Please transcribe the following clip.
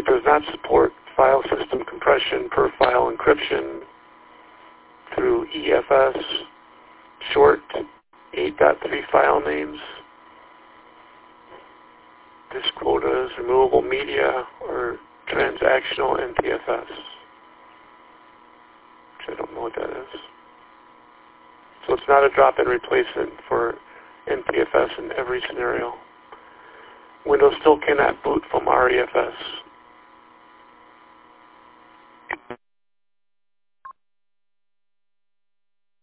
does not support file system compression per file encryption through EFS, short 8.3 file names. This quota is removable media or transactional NTFS, which I don't know what that is. So it's not a drop-in replacement for NTFS in every scenario. Windows still cannot boot from REFS.